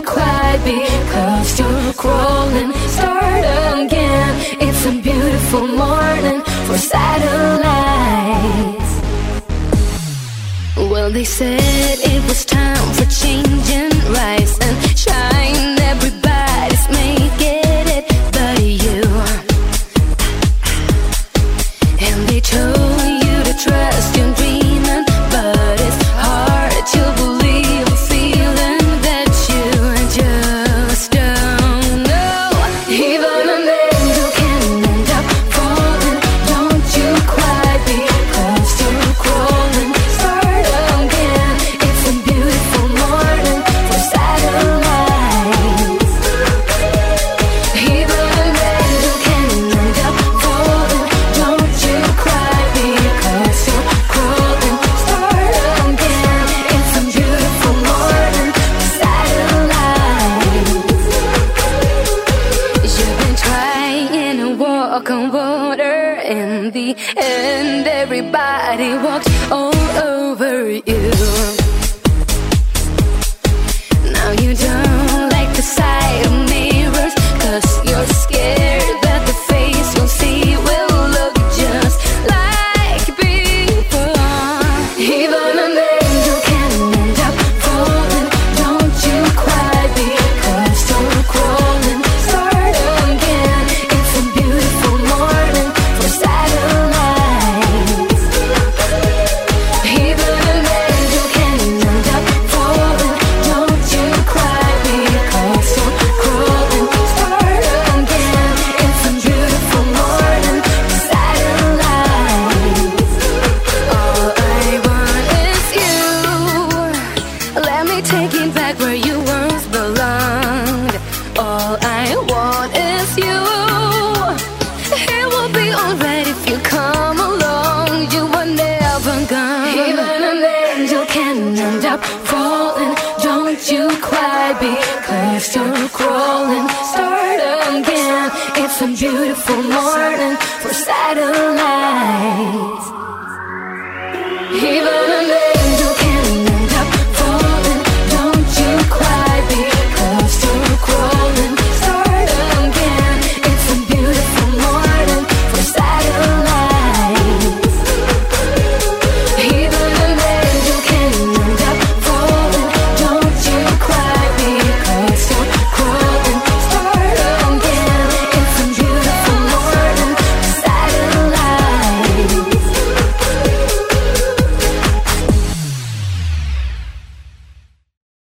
cry because you're crawling. Start again. It's a beautiful morning for satellites. Well, they said it was time for change and rise and shine. Everybody's making it but you. And they told you to trust your dreaming, but it's hard to believe a feeling that you just don't know. Even an angel can end up falling. Don't you cry because you're crawling. Start again. It's a beautiful morning for satellites. Even an angel can end up falling. Don't you cry because you're crawling. Start again. It's a beautiful morning for satellites. You've been trying to walk on water. In the end, everybody walked all over you. Now you don't like the sight of mirrors, 'cause you're scared that the face you'll see will look just like before. Even an angel can end up falling. Don't you cry because you're crawling. Start again. It's a beautiful morning for satellites. Even an angel can end up falling. Don't you cry because you're crawling. Start again. It's a beautiful morning for satellites. All I want is you. Let me take it back where you once belonged. All I want is you. It will be alright if you come along. You were never gone. Even an angel can end up falling. Don't you cry because you're crawling. Start again. It's a beautiful morning for satellites. Even